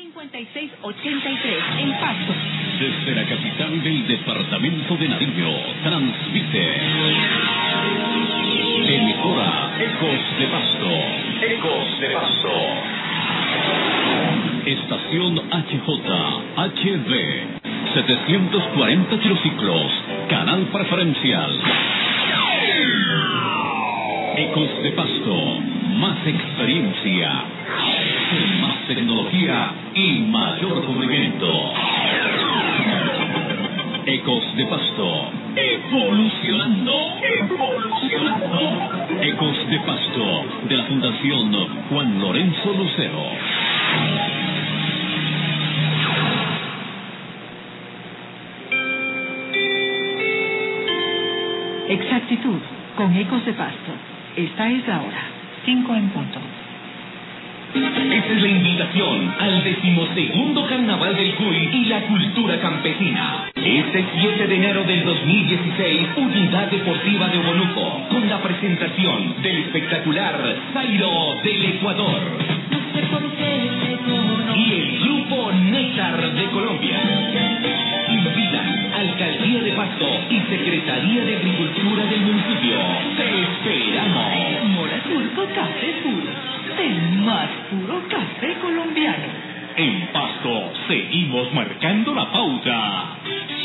5683 en Pasto. Desde la capital del departamento de Nariño, transmite emisora Ecos de Pasto. Ecos de Pasto. Estación HJ-HD, 740 kilociclos, canal preferencial. Ecos de Pasto, más experiencia, más tecnología y mayor cubrimiento. Ecos de Pasto, evolucionando, evolucionando. Ecos de Pasto, de la Fundación Juan Lorenzo Lucero. Exactitud, con Ecos de Pasto. Esta es la hora, 5 en punto. Esta es la invitación al 12º Carnaval del Cuy y la cultura campesina. Este 7 de enero del 2016, Unidad Deportiva de Obonuco, con la presentación del espectacular Zairo del Ecuador. Y el grupo Néctar de Colombia. Invitan Alcaldía de Pasto y Secretaría de Agricultura del municipio. ¡Te esperamos! Mora Turco Café Puro. El más puro café colombiano. En Pasto seguimos marcando la pauta.